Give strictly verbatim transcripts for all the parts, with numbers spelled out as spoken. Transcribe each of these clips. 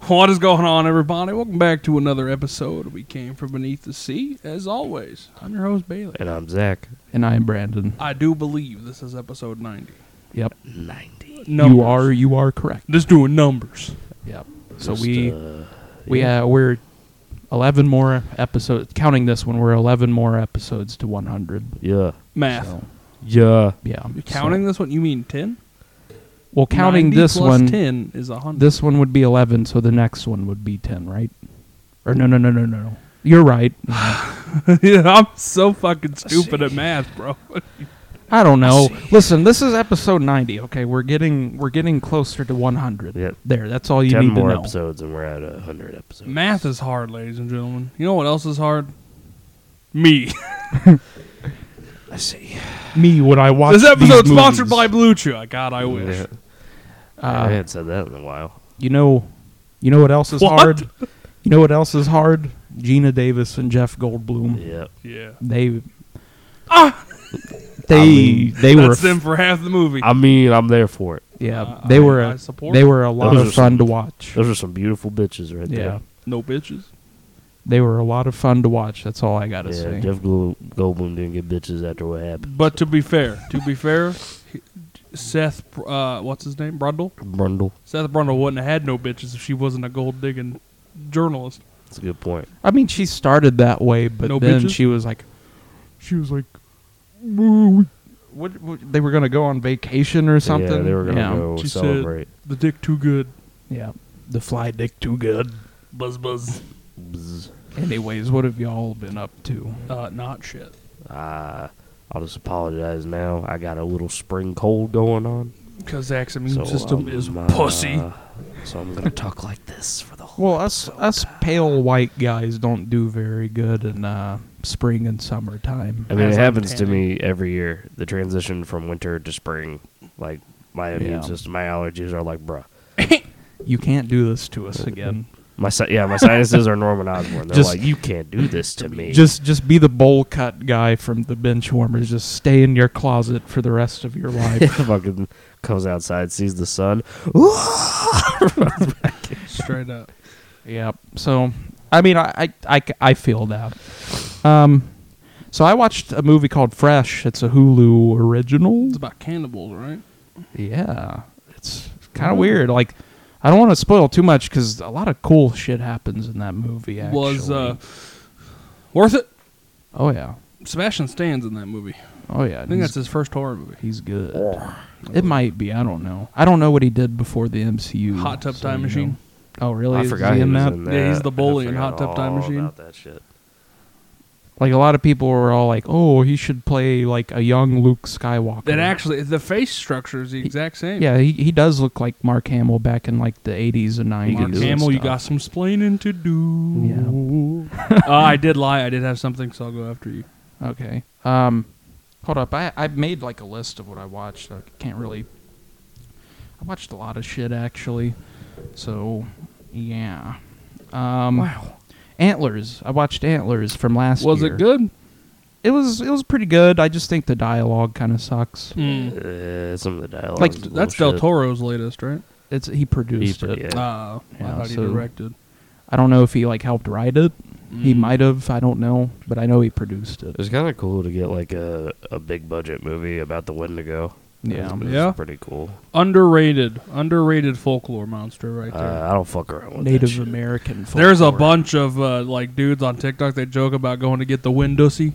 What is going on, everybody? Welcome back to another episode of We Came From Beneath the Sea. As always, I'm your host, Bailey. And I'm Zach. And I'm Brandon. I do believe this is episode ninety. Yep. ninety. Numbers. You are you are correct. Just doing numbers. Yep. So Just, we uh, we yeah. uh, we're eleven more episodes. Counting this one, we're eleven more episodes to one hundred. Yeah. Math. So, Yeah. yeah. You're counting so, this one? You mean ten? Well, counting ninety this plus one, ten is one hundred. this one would be eleven, so the next one would be ten, right? Or no, no, no, no, no. no. You're right. Yeah. Yeah, I'm so fucking stupid at math, bro. I don't know. Listen, this is episode ninety. Okay, we're getting we're getting closer to one hundred. Yep. There, that's all you Ten need more to know. episodes and we're at a hundred episodes. Math is hard, ladies and gentlemen. You know what else is hard? Me. I see. Me, when I watch This episode these sponsored movies. by Blue Chew. God, I wish. Yeah. Uh, I hadn't said that in a while. You know, you know what else is What? hard? You know what else is hard? Gina Davis and Jeff Goldblum. Yep. Yeah. They, Ah! they, I mean, they were, That's them for half the movie. I mean, I'm there for it. yeah, Uh, they I- were, I a, support they it. were a lot Those of are fun some- to watch. Those are some beautiful bitches right Yeah, there. No bitches. they were a lot of fun to watch. That's all I gotta Yeah, say. Jeff Gold- Goldblum didn't get bitches after what happened. But to be fair, to be fair, he- Seth, uh, what's his name, Brundle? Brundle. Seth Brundle wouldn't have had no bitches if she wasn't a gold digging journalist. That's a good point. I mean, she started that way, but No then bitches? she was like, she was like, "Ooh, we- what, what? They were gonna go on vacation or something. Yeah, they were going to yeah. go She said- celebrate. The dick too good. Yeah, the fly dick too good. Buzz buzz. Bzz. Anyways, what have y'all been up to? Uh, not shit. Uh, I'll just apologize now. I got a little spring cold going on. Because Zach's immune So, system um, is uh, pussy. So I'm going to talk like this for the whole Well, us episode. us pale white guys don't do very good in uh, spring and summertime. I mean, as it I'm happens to tanning. me every year. The transition from winter to spring, like my immune Yeah. system, my allergies are like, bruh. You can't do this to us again. My si- yeah, my sinuses are Norman Osborn. They're Just- like, you can't do this to me. Just just be the bowl cut guy from the bench warmers. Just stay in your closet for the rest of your life. fucking comes outside, sees the sun. Straight up. Yeah. So, I mean, I, I, I, I feel that. Um, so I watched a movie called Fresh. It's a Hulu original. It's about cannibals, right? Yeah. It's kind of weird. Like, I don't want to spoil too much because a lot of cool shit happens in that movie. Actually. Was uh, worth it? Oh yeah. Sebastian Stan's in that movie. Oh yeah. I think that's his first horror movie. He's good. It might be. I don't know. I don't know what he did before the M C U. Hot Tub so, Time you Machine. know. Oh really? I Is forgot he he in was that? in that. Yeah, he's the I bully in forgot Hot Tub Time all Machine. about that shit. Like a lot of people were all like, "Oh, he should play like a young Luke Skywalker." That actually, the face structure is the exact same. Yeah, he he does look like Mark Hamill back in like the eighties and nineties. Mark do it Hamill, you stuff. got some splaining to do. Yeah. uh, I did lie. I did have something, so I'll go after you. Okay. Um, hold up. I I made like a list of what I watched. I can't really. I watched a lot of shit actually, so yeah. Um, Wow. Antlers. I watched Antlers from last Was year. it good? It was. It was pretty good. I just think the dialogue kind of sucks. Uh, some of the dialogue. Like, That's Del Toro's latest, right? It's he produced He- it. yeah. Uh, Yeah, I thought he so- directed. I don't know if he like helped write it. He Mm. might have. I don't know, but I know he produced it. It was kind of cool to get like a, a big budget movie about the Wendigo. Yeah. it was, it was Yeah. pretty cool. Underrated, underrated folklore monster right there. Uh, I don't fuck around with Native that shit. American. There's a folklore. bunch of uh, like dudes on TikTok that joke about going to get the Windussy.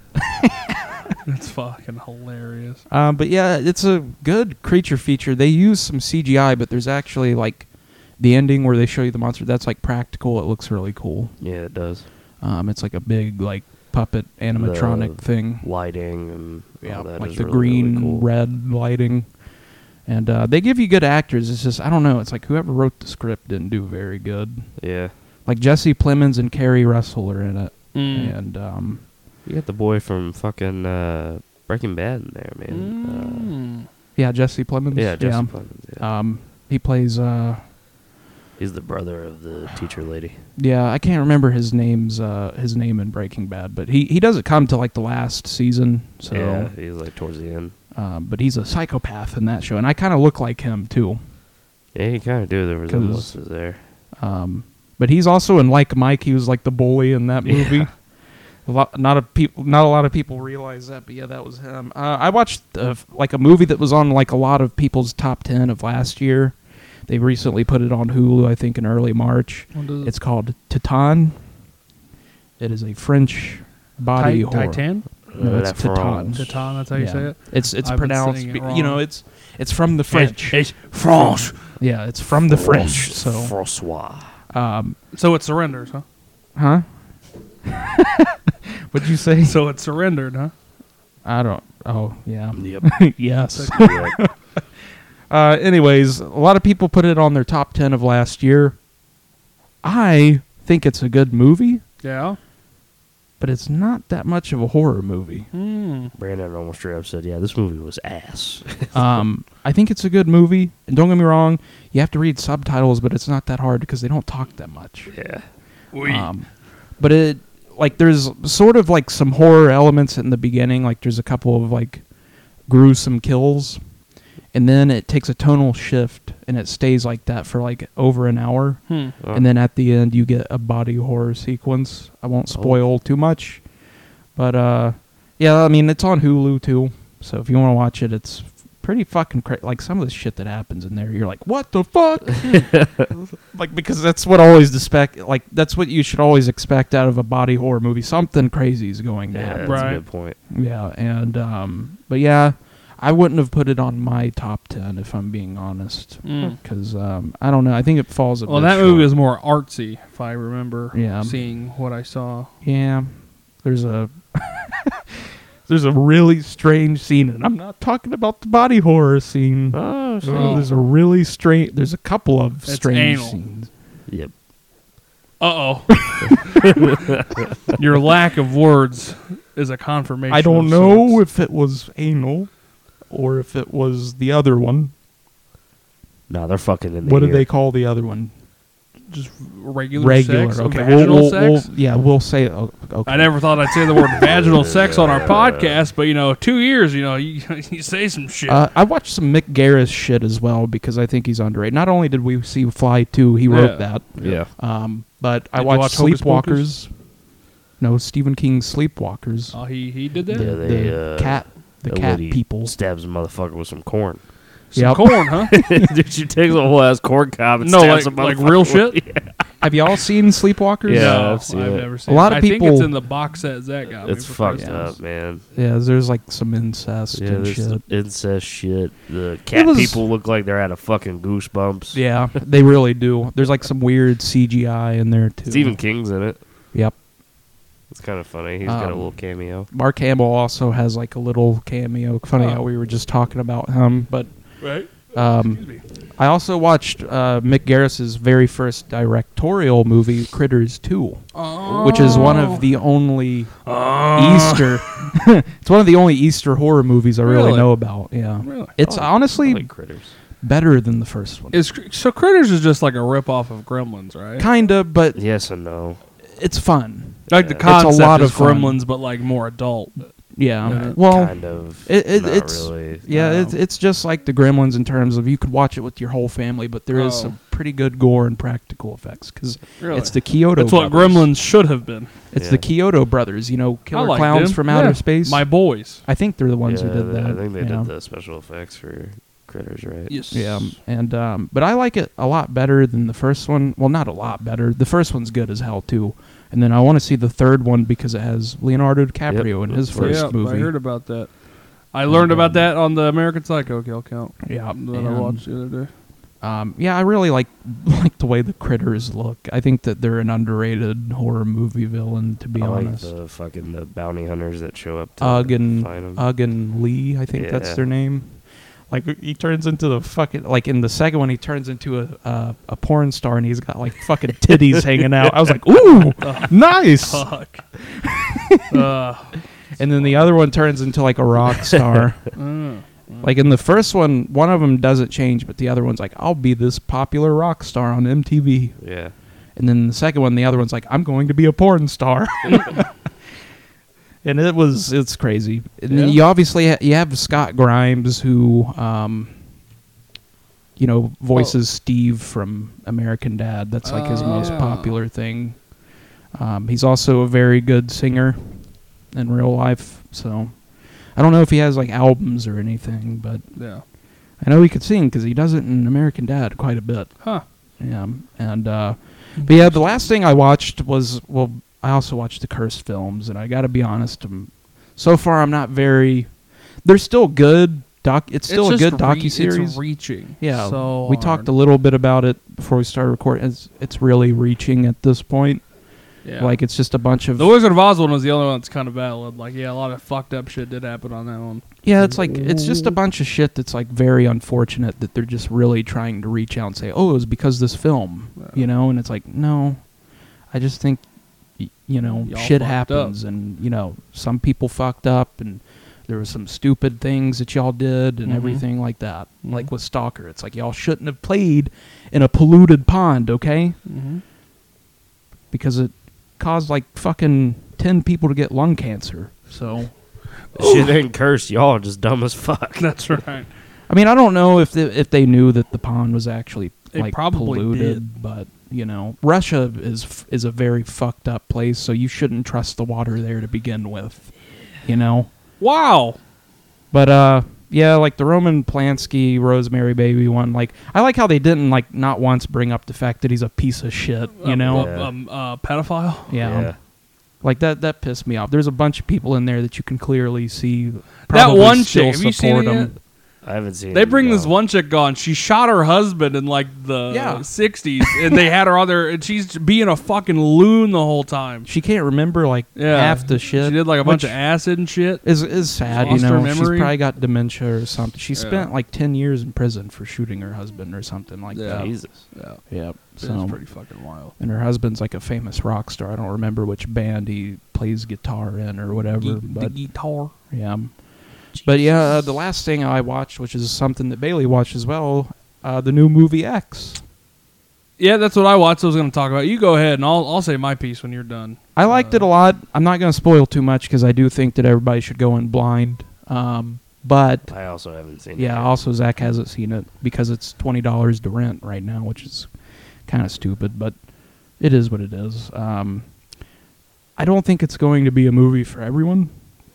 It's fucking hilarious. Um, but yeah, it's a good creature feature. They use some C G I, but there's actually like the ending where they show you the monster. That's like practical. It looks really cool. Yeah, it does. Um, it's like a big like puppet animatronic The thing. Lighting and Yeah, all that like is the really, green, really cool. red lighting. And uh, they give you good actors. It's just I don't know. It's like whoever wrote the script didn't do very good. Yeah. Like Jesse Plemons and Carrie Russell are in it, Mm. and um, You got the boy from fucking uh, Breaking Bad in there, man. Mm. yeah, Jesse Plemons. Uh, yeah, Jesse Plemons. Yeah. Um, he plays. Uh, He's the brother of the teacher lady. Yeah, I can't remember his name's uh, his name in Breaking Bad, but he, he doesn't come to like the last season. So, Yeah, he's like towards the end. um, but he's a psychopath in that show, and I kind of look like him too. Yeah, you kind of do. The resemblances there. Um, but he's also in Like Mike. He was like the bully in that movie. Yeah. A lot, not a people, not a lot of people realize that, but yeah, that was him. Uh, I watched uh, like a movie that was on like a lot of people's top ten of last year. They recently put it on Hulu, I think, in early March. It's called Titan. It is a French body Ti- horror. Titan? No, Uh, it's that Titan. France. Titan, that's how you Yeah. say it? It's it's I've been pronounced, saying it be- you know, wrong. it's it's from the French. It's France. Yeah, it's from the French. So, Francois. um, So it surrenders, huh? huh? What'd you say? So it surrendered, huh? I don't. Oh, yeah. Yep. Yes. Yep. Uh, anyways, a lot of people put it on their top ten of last year. I think it's a good movie, Yeah. but it's not that much of a horror movie. Hmm. Brandon almost straight up said, "Yeah, this movie was ass." um, I think it's a good movie, and don't get me wrong, you have to read subtitles, but it's not that hard because they don't talk that much. yeah. Um, but it, like, there's sort of like some horror elements in the beginning. Like, there's a couple of like gruesome kills, and then it takes a tonal shift, and it stays like that for like over an hour. Hmm. Oh. And then at the end, you get a body horror sequence. I won't spoil too much, but uh, yeah, I mean, it's on Hulu too. So if you want to watch it, it's pretty fucking crazy. Like, some of the shit that happens in there, you're like, what the fuck? Like, because that's what always expect. Like, that's what you should always expect out of a body horror movie. Something crazy is going to Yeah, happen. that's Right. a good point. Yeah, and um, but yeah, I wouldn't have put it on my top ten if I'm being honest, Mm. because um, I don't know. I think it falls a Well, bit that short. movie is more artsy, if I remember Yeah. seeing what I saw. Yeah, there's a there's a really strange scene, and I'm not talking about the body horror scene. Oh, Oh, so- there's a really strange. There's a couple of It's strange anal. scenes. Yep. Uh-oh. Your lack of words is a confirmation. I don't of know sorts. if it was anal or if it was the other one. No, they're fucking in the What do ear. they call the other one? Just regular, Regular. sex? Okay. Vaginal We'll, we'll, sex? we'll, yeah, we'll say. Oh, okay. I never thought I'd say the word vaginal sex on our podcast, but, you know, two years, you know, you, you say some shit. Uh, I watched some Mick Garris shit as well because I think he's underrated. Not only did we see Fly two, he wrote Yeah. that, Yeah. um, but I Did you watched watch Hocus Sleepwalkers. No, Stephen King's Sleepwalkers. oh, he, he did that? Yeah, the they, the uh, cat, the the cat lady people. Stabs a motherfucker with some corn. Some Yep. corn, huh? Dude, she takes a whole ass corn cob and No, stabs like, a like motherfucker real with- shit? Yeah. Have y'all seen Sleepwalkers? Yeah. No, I've seen I've it. never seen A lot it. of I think people- it's in the box set Zach got me It's for fucked Christmas. up, man. Yeah, there's like some incest Yeah, and there's shit. some incest shit. The cat was- people look like they're out of fucking Goosebumps. Yeah, they really do. There's like some weird C G I in there too. Stephen King's in it. Yep. It's kind of funny. He's got a Um, little cameo. Mark Hamill also has like a little cameo. Funny Oh. how we were just talking about him, but Right? um, Excuse me. I also watched uh, Mick Garris's very first directorial movie, Critters two, Oh. which is one of the only Oh. Easter. It's one of the only Easter horror movies I really, Really? know about. Yeah, Really? it's Oh, honestly I like Critters. better than the first one. Is, so Critters is just like a rip-off of Gremlins, right? Kinda, but Yes and no. it's fun. Like the It's a concept lot is of fun. Gremlins, but like more adult. Yeah. Yeah. Well, kind of. it- it- not it's- really. yeah, No. it's it's just like the Gremlins in terms of you could watch it with your whole family, but there is Oh. some pretty good gore and practical effects because Really? it's the Kyoto. That's what brothers. Gremlins should have been. It's Yeah. the Kyoto brothers. You know, Killer I like Clowns them. from Yeah. Outer Space. My boys. I think they're the ones yeah, who did they- that. I think they yeah. did the special effects for Critters, right? Yes. Yeah, and um, but I like it a lot better than the first one. Well, not a lot better. The first one's good as hell too. And then I want to see the third one because it has Leonardo DiCaprio in his Yep. first yeah, movie. I heard about that. I learned um, about that on the American Psycho kill count Yeah, that I and, watched the other day. Um, yeah, I really like like the way the critters look. I think that they're an underrated horror movie villain. To be I like honest, the fucking the bounty hunters that show up to Ugg and find 'em. Ugg and Lee. I think that's Yeah. their name. Like he turns into the fucking like in the second one he turns into a uh, a porn star and he's got like fucking titties hanging out. I was like, ooh, nice. Fuck. uh, And then the other one turns into like a rock star. uh, Like in the first one, one of them doesn't change, but the other one's like, I'll be this popular rock star on M T V. Yeah. And then the second one, the other one's like, I'm going to be a porn star. And it was, it's crazy. And Yeah. you obviously, ha- you have Scott Grimes who, um, you know, voices Steve from American Dad. That's like his Oh, most yeah. popular thing. Um, he's also a very good singer in real life. So I don't know if he has like albums or anything, but Yeah. I know he could sing because he does it in American Dad quite a bit. Huh. Yeah, and uh, but yeah, the last thing I watched was well, I also watched the Cursed films, and I got to be honest, um, so far I'm not very. They're still good. Doc, it's still It's a just good re- docu series. It's reaching. Yeah, So we hard. talked a little bit about it before we started recording. It's, it's really reaching at this point. Yeah. Like it's just a bunch of The Wizard of Oz one was the only one that's kind of valid. Like, yeah, a lot of fucked up shit did happen on that one. yeah. It's like it's just a bunch of shit that's like very unfortunate that they're just really trying to reach out and say, oh, it was because this film, Yeah. you know. And it's like, no, I just think y- you know Y'all shit fucked happens, and you know some people fucked up, and there were some stupid things that y'all did and Mhm. everything like that. Mhm. Like with Stalker, it's like y'all shouldn't have played in a polluted pond, okay? Mm-hmm. Because it caused like fucking ten people to get lung cancer. So, Shit ain't cursed. Y'all are just dumb as fuck. That's right. I mean, I don't know if they, if they knew that the pond was actually They like probably polluted, did. but you know, Russia is f- is a very fucked up place, so you shouldn't trust the water there to begin with. You know. Wow. But uh yeah, like the Roman Polanski Rosemary Baby one, like I like how they didn't like not once bring up the fact that he's a piece of shit, you Um, know? Yeah. Um, uh, pedophile. Yeah. Yeah. Like that that pissed me off. There's a bunch of people in there that you can clearly see That probably one still chick. Have you seen support it yet? him. I haven't seen They it, bring this no. one chick on. She shot her husband in like the Yeah. sixties, and they had her on there, and she's being a fucking loon the whole time. She can't remember like Yeah, half the shit. She did like a bunch which of acid and shit. is is sad, you Lost her know. She's memory. probably got dementia or something. She Yeah. spent like ten years in prison for shooting her husband or something like Yeah. that. Jesus. Yeah, Yep. it's So pretty fucking wild. and her husband's like a famous rock star. I don't remember which band he plays guitar in or whatever, Ge- the but guitar. yeah. But yeah, uh, the last thing I watched, which is something that Bailey watched as well, uh, the new movie X. Yeah, that's what I watched. I was going to talk about. You go ahead, and I'll I'll say my piece when you're done. I liked Uh, it a lot. I'm not going to spoil too much because I do think that everybody should go in blind. Um, but I also haven't seen it. yeah, yet. also Zach hasn't seen it because it's twenty dollars to rent right now, which is kind of stupid, but it is what it is. Um, I don't think it's going to be a movie for everyone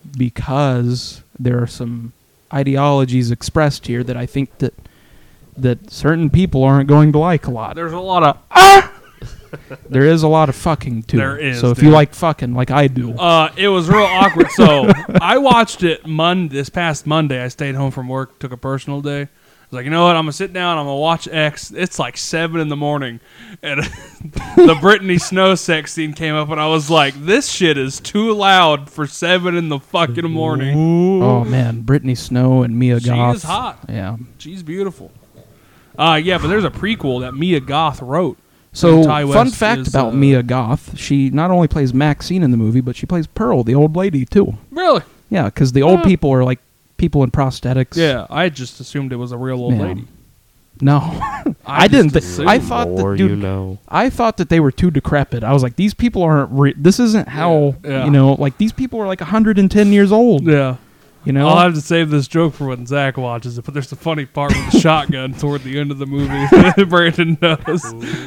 because there are some ideologies expressed here that I think that that certain people aren't going to like a lot. There's a lot of There is a lot of fucking too. There is, So if dude. you like fucking like I do, Uh, it was real awkward. So I watched it Mon- this past Monday. I stayed home from work, took a personal day. I was like, you know what? I'm gonna sit down. I'm gonna watch X. It's like seven in the morning, and the Brittany Snow sex scene came up, and I was like, this shit is too loud for seven in the fucking morning. oh man, Brittany Snow and Mia She Goth. is hot. Yeah. She's beautiful. Uh, yeah, but there's a prequel that Mia Goth wrote. So, And Ty fun West fact is, about uh, Mia Goth: she not only plays Maxine in the movie, but she plays Pearl, the old lady, too. Really? Yeah, because the old Huh. people are like people in prosthetics. Yeah, I just assumed it was a real old Yeah. lady. No, I, didn't. just Th- assumed. I thought More that, dude. you know. I thought that they were too decrepit. I was like, these people aren't. Re- this isn't how Yeah, yeah. you know. Like these people are like one hundred ten years old. Yeah. You know. I'll have to save this joke for when Zach watches it, but there's a funny part with the shotgun toward the end of the movie that Brandon knows.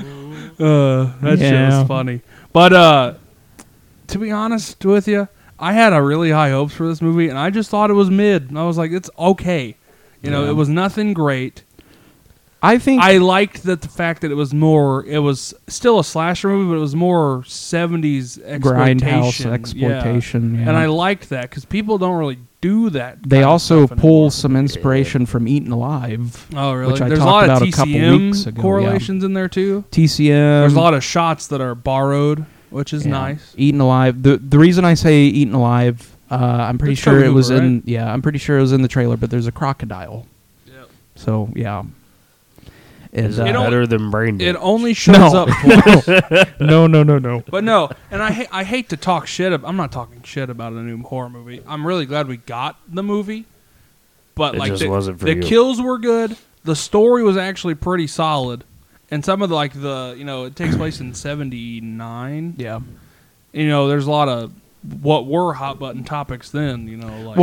Uh, that shit Yeah. was funny. But uh, to be honest with you, I had a really high hopes for this movie, and I just thought it was mid. And I was like, it's okay. You know, Yeah. it was nothing great. I think I liked that the fact that it was more, it was still a slasher movie, but it was more seventies exploitation. grindhouse Yeah. exploitation. Yeah. And I liked that because people don't really do that. They kind of also stuff pull anymore. some inspiration from Eaten Alive. Oh, really? which I There's a talked lot about of a couple T C M weeks ago, correlations in there too. T C M. There's a lot of shots that are borrowed, which is yeah. nice. Eaten Alive. The the reason I say Eaten Alive, uh, I'm pretty That's sure Toby it was Hooper, in. right? Yeah, I'm pretty sure it was in the trailer. But there's a crocodile. Yep. So yeah. And, Is uh, it It don't- better than Brain It Dead? only shows No. up twice. no, no, no, no. But no, and I ha- I hate to talk shit. Ab- I'm not talking shit about a new horror movie. I'm really glad we got the movie. But It like just the, wasn't for the you. kills were good. The story was actually pretty solid. And some of the like the you know it takes place in seventy-nine. Yeah. You know, there's a lot of what were hot button topics then. You know, like Well,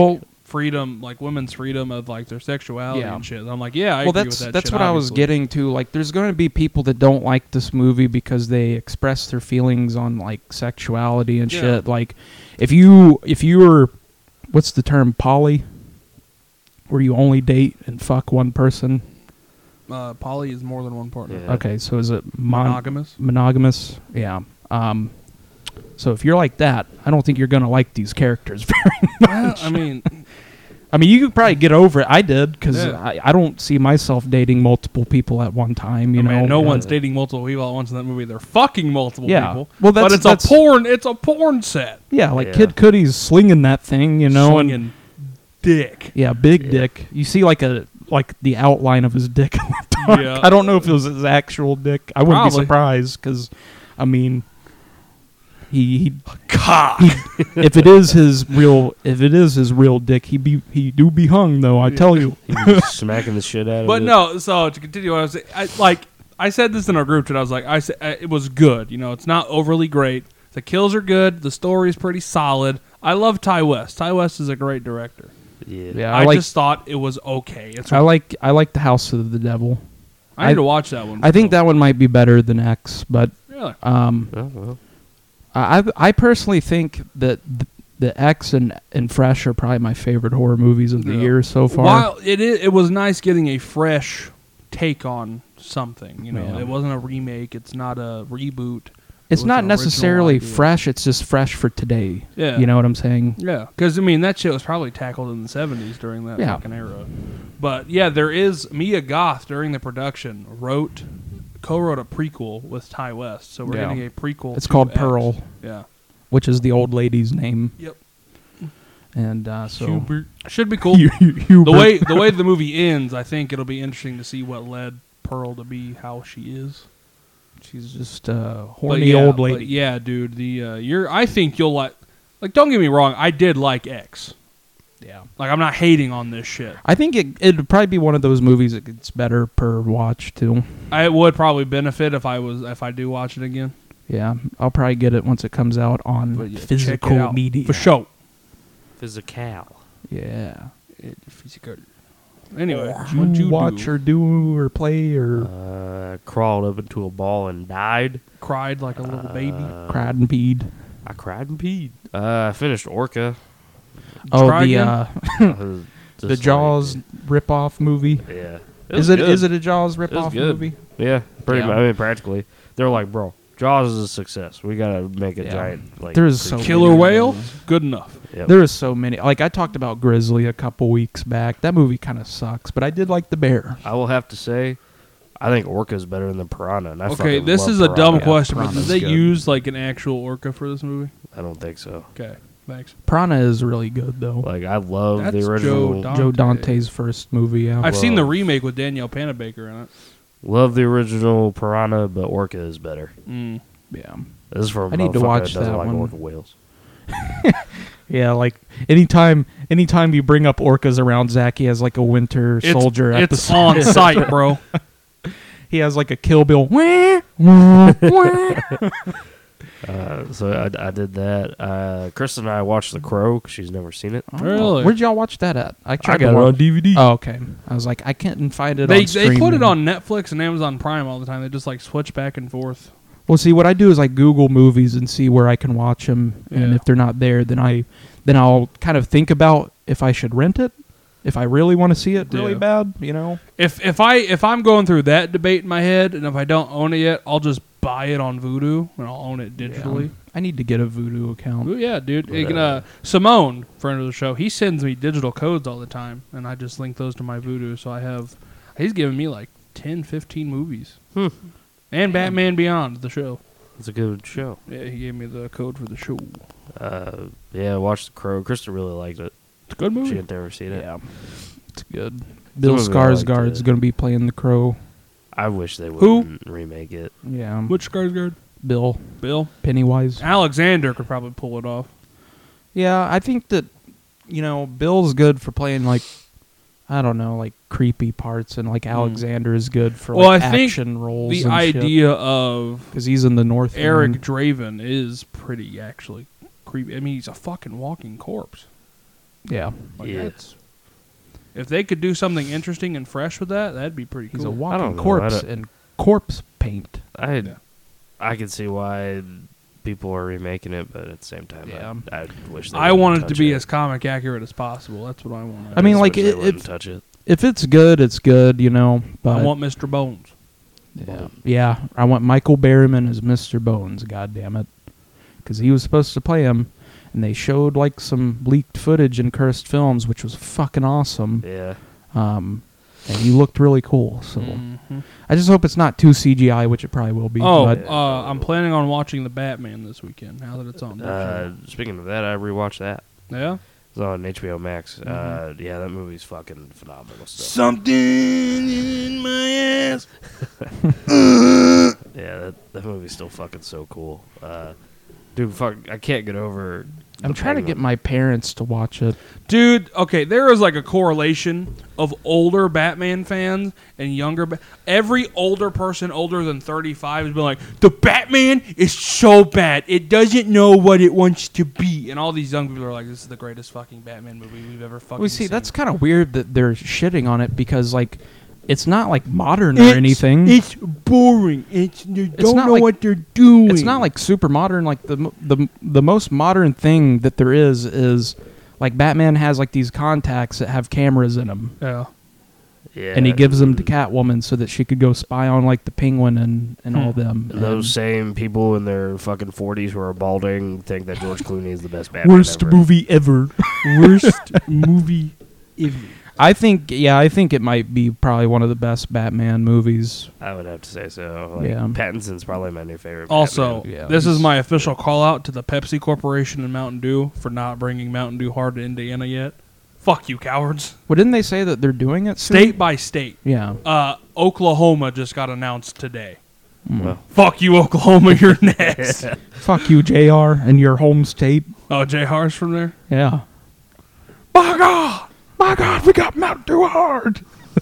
freedom, like women's freedom of like their sexuality Yeah. and shit. I'm like, yeah, I well, agree that's with that. that's shit, what I was obviously. getting to. Like, there's going to be people that don't like this movie because they express their feelings on like sexuality and Yeah. shit. Like, if you if you were, what's the term, poly, where you only date and fuck one person. Uh, poly is more than one partner. Yeah. Okay, so is it mon- Monogamous. monogamous? Yeah. Um, so if you're like that, I don't think you're gonna like these characters very much. Well, I mean, I mean, you could probably get over it. I did because Yeah. I, I don't see myself dating multiple people at one time. You I know, mean, no Uh, one's dating multiple people at once in that movie. They're fucking multiple Yeah. people. Well, but that's- it's that's- a porn. It's a porn set. Yeah, like Yeah. Kid Cudi's slinging that thing. You know, and Swinging dick. yeah, big Yeah. dick. You see like a like the outline of his dick in the dark. Yeah. I don't know if it was his actual dick. I wouldn't Probably. be surprised because, I mean, he he Cock. if it is his real if it is his real dick, he be he do be hung though. I tell you. He was smacking the shit out of But it. no, so to continue, what I was saying, I, like I said this in our group chat. I was like, I said I, it was good. You know, it's not overly great. The kills are good. The story's pretty solid. I love Ty West. Ty West is a great director. Yeah. Yeah, I, I, like just thought it was okay. It's I like I like the House of the Devil. I need I- to watch that one. I think that one might be better than X, but Really? um, Oh, well. I I personally think that the, the X and and Fresh are probably my favorite horror movies of the Yeah. year so far. While it is, it was nice getting a fresh take on something. You know, Yeah. it wasn't a remake. It's not a reboot. it's was not an original necessarily idea. fresh. It's just fresh for today. Yeah. You know what I'm saying? Yeah, because I mean that shit was probably tackled in the seventies during that Yeah. fucking era. But yeah, there is Mia Goth during the production wrote, co-wrote a prequel with Ty West. So we're Yeah. getting a prequel. It's to called X. Pearl, Yeah. which is the old lady's name. Yep. And uh, so Hubert. Should be cool. Hubert. the way the way the movie ends, I think it'll be interesting to see what led Pearl to be how she is. she's just a But horny yeah, old but lady. yeah, dude. The uh, you're. I think you'll like. Like, don't get me wrong. I did like X. Yeah. Like, I'm not hating on this shit. I think it it'd probably be one of those movies that gets better per watch too. I would probably benefit if I was if I do watch it again. Yeah, I'll probably get it once it comes out on But yeah, check physical it out. media. For sure. Physical. Yeah. Physical. Anyway, Did what'd you you watch do? or do or play or Uh, crawled up into a ball and died. Cried like a little baby. Uh, cried and peed? I cried and peed. Uh, I finished Orca. Oh, Try the again? uh, Uh, the just Jaws like- rip-off movie. yeah. Is it is it a Jaws rip-off good. movie? Yeah, pretty Yeah. much. I mean, practically. They're like, bro, Jaws is a success. We gotta make a Yeah. giant like. There's so creature." Killer many whale? movies. Good enough. Yep. There is so many. Like I talked about Grizzly a couple weeks back. That movie kind of sucks, but I did like the bear. I will have to say, I think Orca is better than the Piranha. And I Okay, fucking this love is a Piranha. dumb Yeah, question, but did Piranha's they good. use like an actual orca for this movie? I don't think so. Okay, thanks. Piranha is really good though. Like I love That's the original. Joe Dante. Joe Dante's first movie. Yeah. I've seen the Well- remake with Danielle Panabaker in it. Love the original Piranha, but Orca is better. Mm. yeah. This is for a I need to motherfucker watch that doesn't that like one. orca whales. Yeah, like anytime anytime you bring up orcas around Zach, he has like a Winter It's, Soldier it's episode. on site, bro. He has like a Kill Bill. Wah, wah, wah. Uh, so I, I did that. Uh, Kristen and I watched The Crow 'cause she's never seen it. Really? Where'd y'all watch that at? I tried I got to it watch- on D V D. Oh, okay. I was like, I can't find it. They on they put it streaming. on Netflix and Amazon Prime all the time. They just like switch back and forth. Well, see, what I do is I Google movies and see where I can watch them, and Yeah. if they're not there, then I then I'll kind of think about if I should rent it, if I really want to see it really Yeah. bad, you know. If if I if I'm going through that debate in my head, and if I don't own it yet, I'll just buy it on Vudu and I'll own it digitally. I need to get a Voodoo account. Ooh, yeah, dude. You can, Whatever. uh, Simone, friend of the show, he sends me digital codes all the time, and I just link those to my Vudu. So I have, he's giving me like ten, fifteen movies, Hmm. and Batman Beyond the show. It's a good show. Yeah, he gave me the code for the show. Uh, yeah, watched The Crow. Kristen really liked it. It's a good She movie. had never seen it. Yeah, it's good. Bill movie I liked Skarsgård's it. going to be playing the Crow. I wish they Who? wouldn't remake it. Yeah, Which Skarsgård? Bill Bill. Pennywise. Alexander could probably pull it off. Yeah, I think that you know Bill's good for playing like I don't know, like creepy parts, and like Alexander is good for Hmm. Well, like I think action roles. The and idea of because he's in the North. Eric End. Draven is pretty actually creepy. I mean, he's a fucking walking corpse. Yeah. Like, Yeah. that's, if they could do something interesting and fresh with that, that'd be pretty cool. He's a I walking don't know, I corpse don't- in corpse paint. I Yeah. I can see why people are remaking it, but at the same time, Yeah. I, I wish they I wouldn't want it to touch be it. as comic accurate as possible. That's what I want. I mean, just like, wish they it- wouldn't it's- touch it. If it's good, it's good, you know. But I want Mister Bones. yeah, yeah, I want Michael Berryman as Mister Bones. God damn it, because he was supposed to play him, and they showed like some leaked footage in Cursed Films, which was fucking awesome. Yeah. Um, and he looked really cool. So Mhm. I just hope it's not too C G I, which it probably will be. Oh, but uh, I'm planning on watching the Batman this weekend. Now that it's on. Uh, speaking of that, I rewatched that. yeah. It's on H B O Max. Mm-hmm. Uh, yeah, that movie's fucking phenomenal stuff. Something in my ass. Yeah, that, that movie's still fucking so cool. Uh, dude, fuck, I can't get over. I'm the trying to get Penguin. my parents to watch it. Dude, okay, there is like a correlation of older Batman fans and younger. Ba- Every older person older than thirty-five has been like, the Batman is so bad. It doesn't know what it wants to be. And all these young people are like, this is the greatest fucking Batman movie we've ever fucking We see seen. that's kind of weird that they're shitting on it because like it's not like modern or It's- anything. It's boring. It's they don't not know like- what they're doing. It's not like super modern. Like the mo- the the most modern thing that there is is like Batman has like these contacts that have cameras in them, yeah. Yeah, and he gives them to and Catwoman so that she could go spy on like the Penguin and and all them. Those And same people in their fucking forties who are balding think that George Clooney is the best Batman ever. movie ever. Worst movie ever. I think yeah, I think it might be probably one of the best Batman movies. I would have to say so. Like, Yeah. Pattinson's probably my new favorite. Also, Batman. Yeah, this is he's- my official call out to the Pepsi Corporation and Mountain Dew for not bringing Mountain Dew Hard to Indiana yet. Fuck you, cowards. Well, didn't they say that they're doing it soon? State by state. Yeah. Uh, Oklahoma just got announced today. Well, Fuck you, Oklahoma. You're next. Fuck you, J R, and your home state. Oh, Jay Har's from there? Yeah. My God! My God, we got Mountain Dew Hard!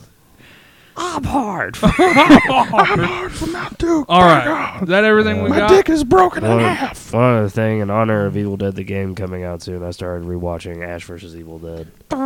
I'm hard. I'm hard for Mountain Dew. All right. Is that everything we My got? dick is broken in one, half. one other thing, in honor of Evil Dead the game coming out soon, I started rewatching Ash versus Evil Dead.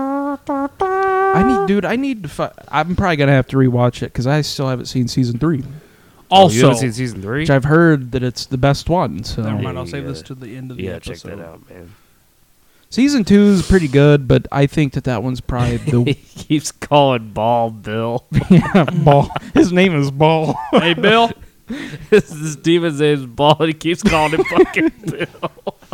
I need, dude, I need to. Fu- I'm probably gonna have to rewatch it because I still haven't seen season three, Oh, you Also, haven't seen season three? which I've heard that it's the best one. So never Yeah, mind. I'll you save gotta- this to the end of the Yeah, episode. check that out, man. season two is pretty good, but I think that that one's probably he the keeps calling Bald Bill. yeah, Ball. His name is Ball. Hey, Bill. This demon's name's Bald, and he keeps calling him fucking Bill.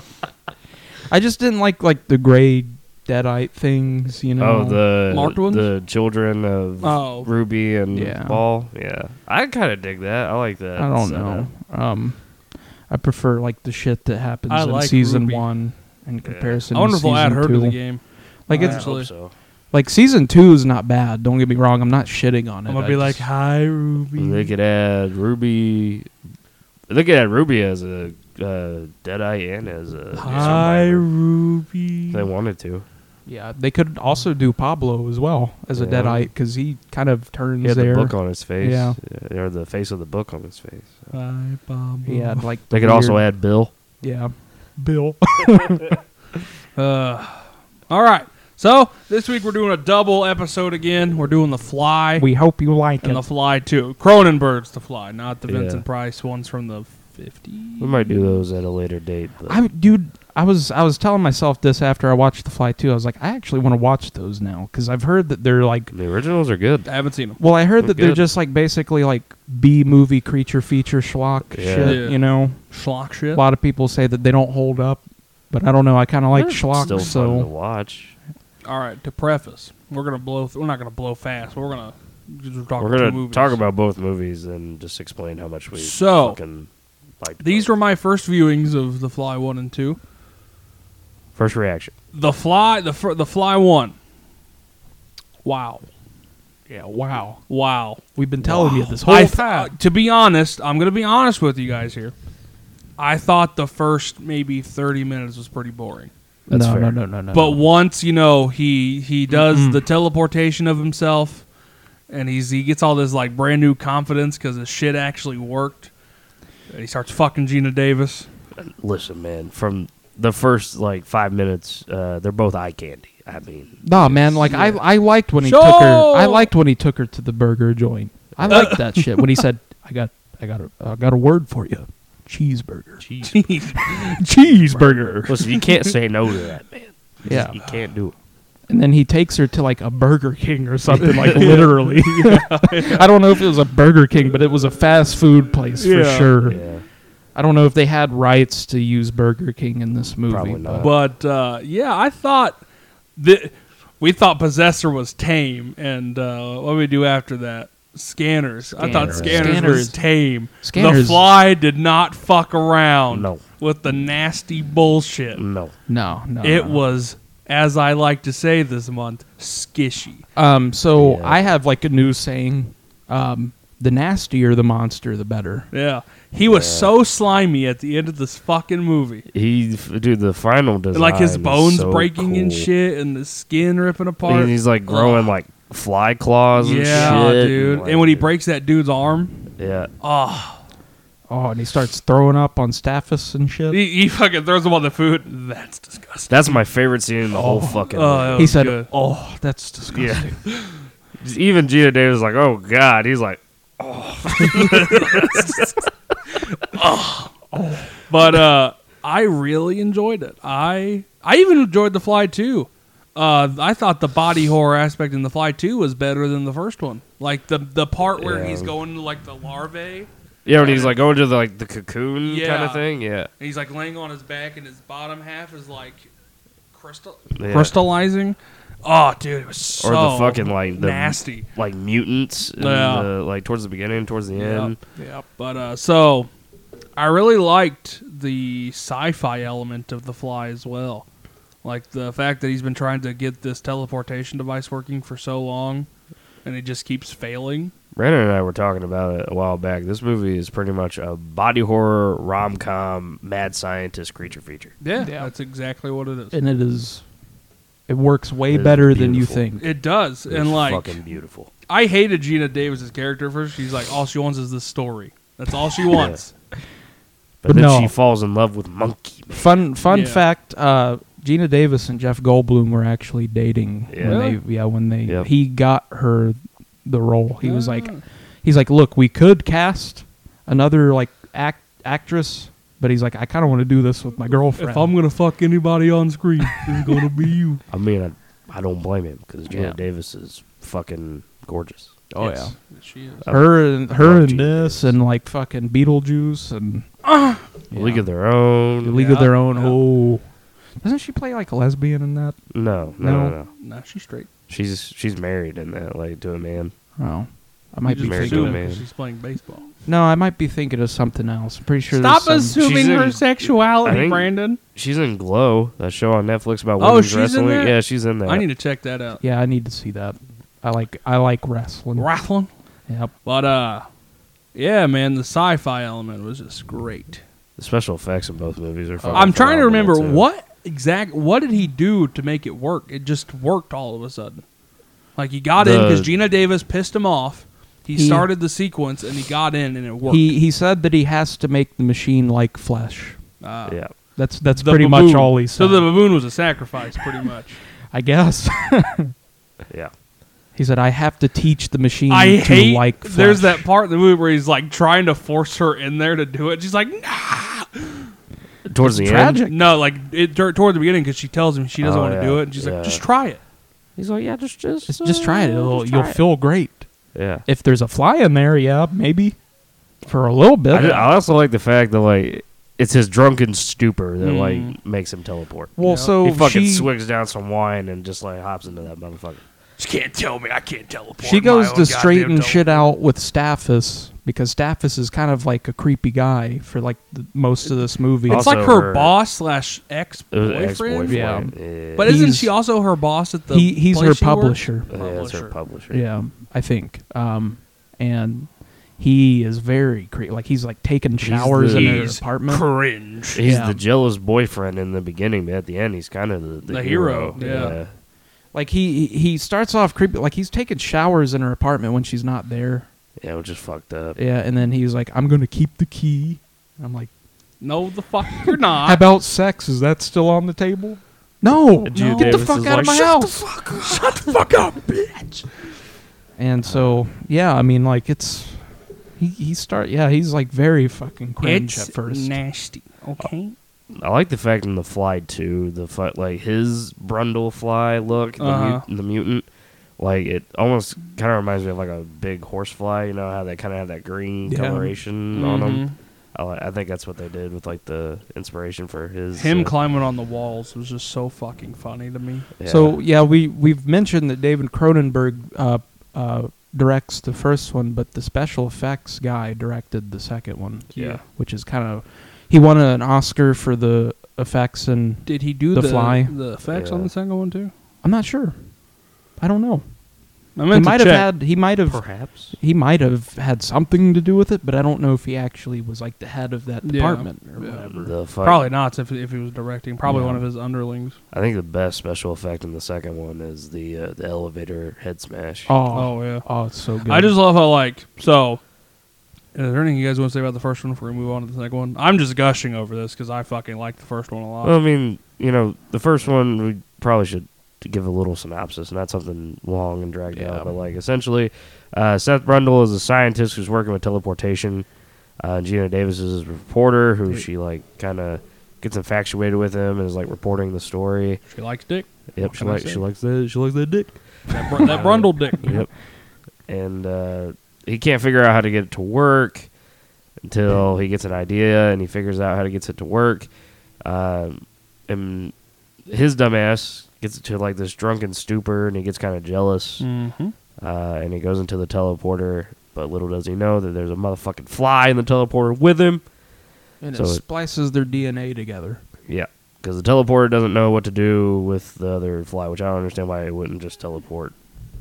I just didn't like like the gray Deadite things, you know. Oh, the Marked ones? the children of Oh. Ruby and Yeah. Ball. Yeah, I kind of dig that. I like that. I don't setup. know. Um, I prefer like the shit that happens I in like season Ruby. one in comparison. I wonder to if we'll season add her two. to the game. Like I it's Actually. hope so. like season two is not bad. Don't get me wrong. I'm not shitting on it. I'm going to I be like, just- hi, Ruby. They could add Ruby. They could add Ruby as a uh, Deadeye and as a Hi, survivor Ruby. if they wanted to. yeah, they could also do Pablo as well as a Yeah. Deadite because he kind of turns He had there. the book on his face. Yeah. Yeah, or the face of the book on his face. Hi, Bob. He had like They the could also weird- add Bill. yeah, Bill. Uh, all right. So this week we're doing a double episode again. We're doing The Fly we hope you like and it. The Fly two. Cronenberg's The Fly, not the Yeah. Vincent Price ones from the fifties. We might do those at a later date. But I dude, I was I was telling myself this after I watched The Fly two. I was like, I actually want to watch those now because I've heard that they're like. the originals are good. I haven't seen them. Well, I heard that They're they're good. just like basically like B movie creature feature schlock Yeah. shit. Yeah. You know, Schlock a shit. lot of people say that they don't hold up, but I don't know. I kind of like They're schlock, Still fun to so watch. All right. To preface, we're gonna blow. Th- we're not gonna blow fast. We're gonna just talk We're two gonna movies. talk about both movies and just explain how much we So, fucking like. These were my first viewings of The Fly one and two. first reaction. The Fly, the fir- the Fly one. Wow, yeah. Wow, wow. we've been telling you this whole I th- time. to be honest, I'm gonna be honest with you guys here. I thought the first maybe thirty minutes was pretty boring. That's no, fair. no, no, no, no. But no. once you know he he does Mm-mm. the teleportation of himself, and he's he gets all this like brand new confidence because his shit actually worked. And he starts fucking Gina Davis. Listen, man, from the first like five minutes, uh, they're both eye candy. I mean, No, man, like I, Yeah. I liked when he Show! took her. I liked when he took her to the burger joint. I liked that shit when he said, "I got, I got, a, I got a word for you, cheeseburger, jeez. cheeseburger." Listen, you can't say no to that, man. You Yeah. just- you can't do it. And then he takes her to like a Burger King or something, like literally. I don't know if it was a Burger King, but it was a fast food place for Yeah. sure. Yeah, I don't know if they had rights to use Burger King in this movie. Probably not. But uh, yeah, I thought that we thought Possessor was tame, and uh, what did we do after that? Scanners. I thought Scanners. Scanners, Scanners. was tame. Scanners- The Fly did not fuck around No. with the nasty bullshit. no. No, no. It no. was, as I like to say this month, skishy. Um, so Yeah. I have like a new saying: um, the nastier the monster, the better. Yeah. He was Yeah. so slimy at the end of this fucking movie. He, dude, the final design, Like his is bones so breaking and cool. shit, and the skin ripping apart. And he's like growing Ugh. like fly claws and Yeah, shit. dude. like, And when he breaks that dude's arm, yeah, oh, Oh, and he starts throwing up on Staffus and shit. he, he fucking throws him on the food. That's disgusting. that's my favorite scene in the whole fucking. Oh, movie. that He was said, good. "Oh, that's disgusting." Yeah. Even Gina Davis is like, oh god. He's like, But uh, I really enjoyed it. I I even enjoyed The Fly too. Uh, I thought the body horror aspect in The Fly two was better than the first one. Like the the part where Yeah. he's going to like the larvae. yeah, when he's like going to the, like the cocoon kind Yeah. of thing. Yeah. And he's like laying on his back, and his bottom half is like crystal Yeah. crystallizing. Oh, dude, it was so Or the fucking like the nasty. like mutants. In Yeah. the, like towards the beginning, towards the end. Yep, yep. But uh, so I really liked the sci-fi element of The Fly as well. Like the fact that he's been trying to get this teleportation device working for so long, and it just keeps failing. Brandon and I were talking about it a while back. This movie is pretty much a body horror, rom com, mad scientist creature feature. Yeah, Yeah. that's exactly what it is. And it is, it works way It is better than you beautiful. think. It does, It's and like fucking beautiful. I hated Gina Davis's character at first. She's like, all she wants is this story. That's all she wants. But, But then no. she falls in love with Monkey Man. Fun fun Yeah. fact: uh, Gina Davis and Jeff Goldblum were actually dating Yeah. when they yeah when they Yep. he got her the role. He was like Ah. he's like, look, we could cast another like act actress, but he's like, I kind of want to do this with my girlfriend. If I'm gonna fuck anybody on screen, it's gonna be you. I mean, I, I don't blame him because Gina Yeah. Davis is fucking gorgeous. oh Yes, she is. I her and her love and Gina this Davis. and like fucking Beetlejuice and League of Their Own. League of Their Own. yeah. Oh, doesn't she play like a lesbian in that? No, no, No. no, no. Nah, she's straight. She's she's married in that, like to a man. Oh, I might You be just married to thinking. a assume man. because she's playing baseball. No, I might be thinking of something else. I'm pretty sure. Stop there's some, assuming She's in- her I sexuality, think- Brandon. She's in Glow, that show on Netflix about Oh, women's she's in wrestling. that? Yeah, she's in that. I need to check that out. Yeah, I need to see that. I like I like wrestling. Rathlen. Yep. But uh, yeah, man, the sci-fi element was just great. the special effects in both movies are. fucking I'm trying to remember phenomenal, too. what exact what did he do to make it work. It just worked all of a sudden. Like he got in The- because Gina Davis pissed him off. He, He- started the sequence and he got in and it worked. He he said that he has to make the machine like flesh. uh, Yeah, That's that's the pretty much baboon. all he said. So the baboon was a sacrifice, pretty much. I guess yeah. he said I have to teach the machine I to hate. like flesh. There's that part in the movie where he's like trying to force her in there to do it. She's like, nah. Towards the tragic. end, No, like it, tor- toward the beginning because she tells him she doesn't Oh, want to yeah, do it, and she's yeah. like, just try it. he's like, "Yeah, just just Just, just try it. uh, It'll, just you'll try it." feel great. Yeah. If there's a fly in there, yeah, maybe for a little bit. I, ju- I also like the fact that like it's his drunken stupor that Mm. like makes him teleport. well, Yeah. so he fucking she swigs down some wine and just like hops into that motherfucker. Just can't tell me I can't teleport. she my goes own to straighten goddamn shit teleport. out with Staffus because Staffus is kind of like a creepy guy for like the, most of this movie. It's Also like her, her- boss slash ex It was boyfriend. ex-boyfriend. Yeah. yeah. But isn't He's- she also her boss at the? he, he's place her she works? publisher. yeah, that's her publisher. publisher. Yeah, I think. Um, and he is very creepy. Like he's like taking showers the- in her He's apartment. Cringe. He's Yeah. the jealous boyfriend in the beginning, but at the end, he's kind of the, the, The hero, yeah. yeah. Like he he starts off creepy. Like he's taking showers in her apartment when she's not there. Yeah, which is fucked up. Yeah, and then he's like, "I'm gonna keep the key." I'm like, No, the fuck you're not. How about sex? Is that still on the table? No. Gina Get the Davis fuck is out of like, my "Shut house. the fuck up." Shut the fuck up, bitch. And so, yeah, I mean, like, it's he he start yeah, he's like very fucking cringe It's at first. nasty. Okay. I like the fact in the Fly too, the fi- like his Brundle Fly look, the, Uh-huh. mut- the mutant, like it almost kind of reminds me of like a big horsefly. You know how they kind of have that green Yeah. coloration on them. Mhm. I, li- I think that's what they did with like the inspiration for his Him uh, climbing on the walls was just so fucking funny to me. yeah. So yeah, we we've mentioned that David Cronenberg uh, uh, directs the first one, but the special effects guy directed the second one. Yeah. which is kind of he won an Oscar for the effects, and Did he do The the, Fly? the effects Yeah. on the second one too? I'm not sure. I don't know. I He meant to might have check. had he might have perhaps he might have had something to do with it, but I don't know if he actually was like the head of that Yeah. department or Yeah. whatever. the fu- Probably not if if he was directing. Probably Yeah. one of his underlings. I think the best special effect in the second one is the uh, the elevator head smash. Oh, Oh yeah. oh, it's so good. I just love how like so. Is there anything you guys want to say about the first one before we move on to the second one? I'm just gushing over this because I fucking like the first one a lot. Well, I mean, you know, the first one we probably should give a little synopsis, not something long and dragged Yeah. out, but like essentially, uh, Seth Brundle is a scientist who's working with teleportation. Uh, Gina Davis is a reporter who Yeah. she like kind of gets infatuated with him and is like reporting the story. She likes dick. Yep, What she can I likes say? she likes that she likes that dick. That, br- that Brundle dick. Yep, and uh, he can't figure out how to get it to work until he gets an idea and he figures out how to get it to work. Um, and his dumbass gets it to like this drunken stupor, and he gets kind of jealous. Mm-hmm. Uh, and he goes into the teleporter, but little does he know that there's a motherfucking fly in the teleporter with him. and so it it- splices their D N A together. Yeah, because the teleporter doesn't know what to do with the other fly, which I don't understand why it wouldn't just teleport,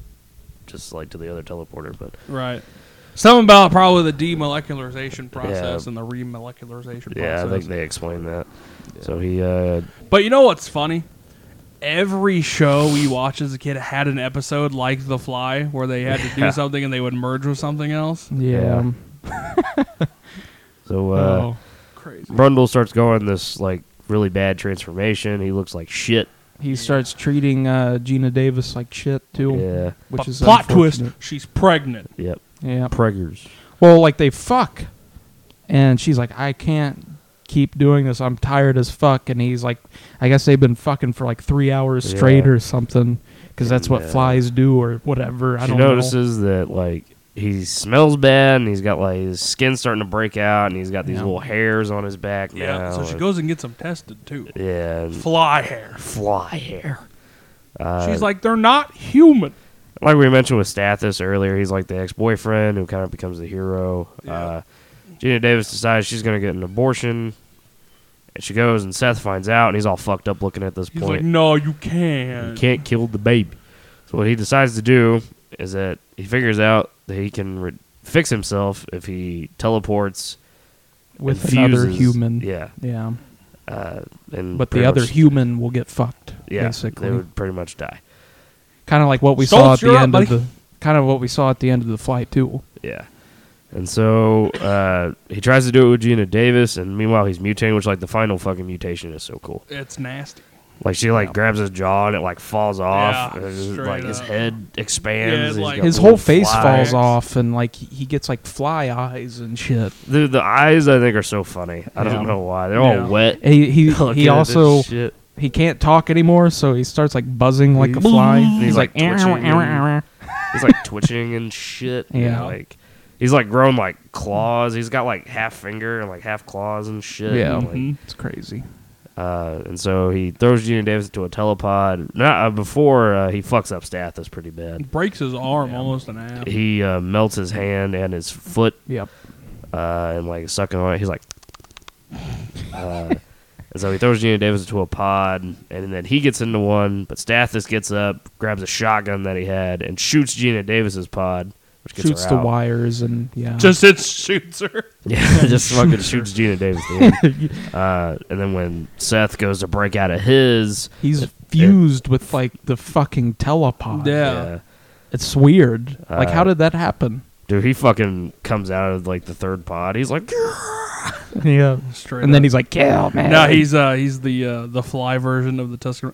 just like to the other teleporter. But Right. Something about probably the demolekularization process Yeah. and the remolekularization yeah, I process. think they explained that. So he, uh, But you know what's funny? Every show we watched as a kid had an episode like The Fly where they had to do Yeah. something and they would merge with something else. Yeah. so uh, oh, crazy. Brundle starts going this like really bad transformation. He looks like shit. He starts treating uh, Gina Davis like shit too, Yeah. which But is plot twist, unfortunate. she's pregnant. Yep. Yeah. Preggers. Well, like they fuck, and she's like, I can't keep doing this. I'm tired as fuck. And he's like, I guess they've been fucking for like three hours straight Yeah. or something, because that's what Yeah. flies do or whatever. I She don't know. notices that like he smells bad, and he's got like his skin starting to break out, and he's got these Yeah. little hairs on his back Yeah, now. so she and- goes and gets them tested too. Yeah. and Fly hair. Fly hair. Uh, She's like, they're not human. like we mentioned with Stathis earlier, he's like the ex-boyfriend who kind of becomes the hero. Yeah. Uh, Gina Davis decides she's going to get an abortion, and she goes, and Seth finds out, and he's all fucked up looking at this He's point. like, no, you can't. You can't kill the baby. So what he decides to do is that he figures out that he can re- fix himself if he teleports with and another fuses- human. Yeah. Yeah. Uh, and But the pretty other much- human will get fucked. yeah, basically. they would pretty much die. Kind of like what we Stoltz, saw at you're the up, end buddy. of the. Kind of what we saw at the end of the flight too. Yeah. And so uh, he tries to do it with Gina Davis, and meanwhile he's mutating, which like the final fucking mutation is so cool. It's nasty. Like she like Yeah. grabs his jaw and it like falls off. Yeah, and it's straight like his up. head expands. Yeah, he's like- got His little whole face flies. falls off, and like he he gets like fly eyes and shit. The the eyes I think are so funny. I don't Yeah. know why they're Yeah. all wet. He he Looking he at also this shit. he can't talk anymore, so he starts like buzzing like a He's- fly. he's, like, "Ew, twitching ew, and- ew." He's like twitching and shit. and, Yeah. like he's like grown like claws. He's got like half finger and like half claws and shit. Yeah. and, like, Mhm. It's crazy. Uh, and so he throws Gina Davis into a telepod. Not uh, before uh, he fucks up Stathis pretty bad. Breaks his arm almost in half. He uh, melts his hand and his foot, Yep. uh, and like sucking on it. He's like, uh, and so he throws Gina Davis into a pod, and then he gets into one. But Stathis gets up, grabs a shotgun that he had, and shoots Gina Davis's pod, which gets Shoots her the out. wires and yeah. Just it shoots her. Yeah, just fucking shoots Gina Davis. Dude. Uh, and then when Seth goes to break out of his, He's it- fused with like the fucking telepod. Yeah. yeah, It's weird. like Uh, how did that happen? dude, he fucking comes out of like the third pod. He's like, yeah. Straight And then up. he's like, kill me. No, he's uh he's the uh, the fly version of the Tuscan.